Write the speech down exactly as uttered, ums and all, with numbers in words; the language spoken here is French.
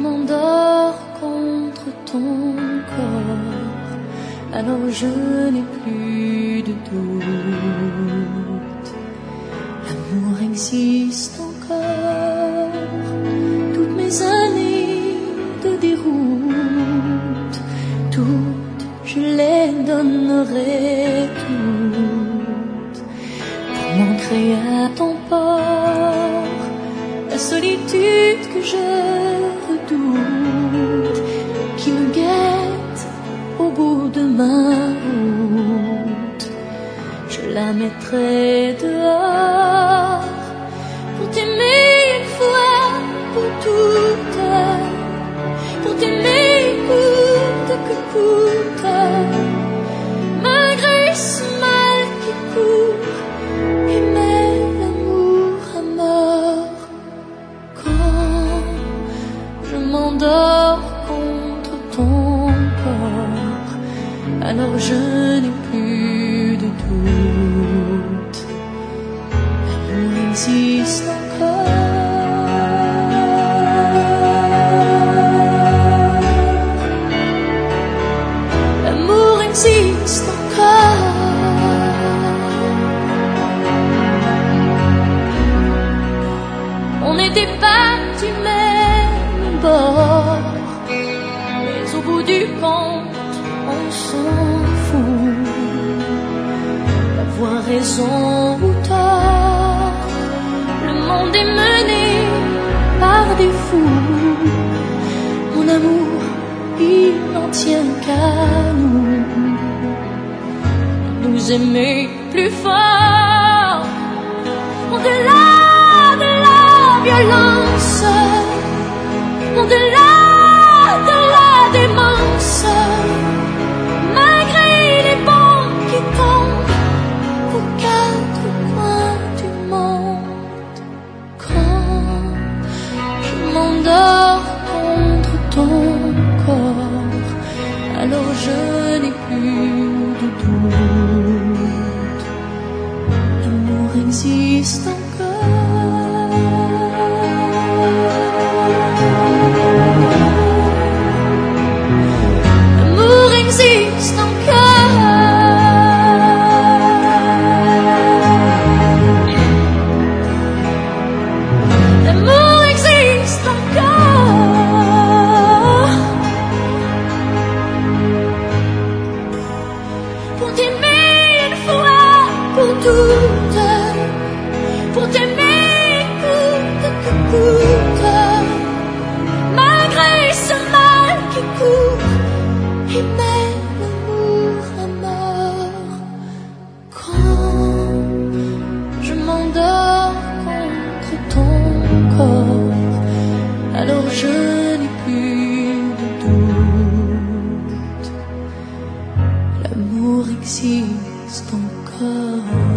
m'endors contre ton corps, alors je n'ai plus de doute. L'amour existe encore, toutes mes années de déroute, toutes je les donnerai toutes pour m'ancrer à ton port. La solitude que je redoute, qui me guette au bout de ma route, je la mettrai dehors pour t'aimer une fois pour toutes, pour t'aimer coûte que coûte, malgré ce mal qui court, aimer l'amour à mort. Quand je m'endors contre ton corps, alors je n'ai plus de doute. L'amour existe encore. L'amour existe encore. On n'était pas du même bord, mais au bout du compte, on s'en fout. D'avoir raison ou tort, le monde est mené par des fous. Mon amour, il n'en tient qu'à nous, nous aimer plus fort, au-delà de la violence, au-delà de la démence, malgré les bombes qui tombent aux quatre coins du monde. Quand je m'endors contre ton corps, alors je n'ai plus de doute. L'amour existe encore. L'amour existe encore. L'amour existe encore. Pour t'aimer une fois pour toutes, pour t'aimer coûte que coûte, malgré ce mal qui court, aimer l'amour à mort. Quand je m'endors contre ton corps, alors je n'ai plus de doute. L'amour existe encore.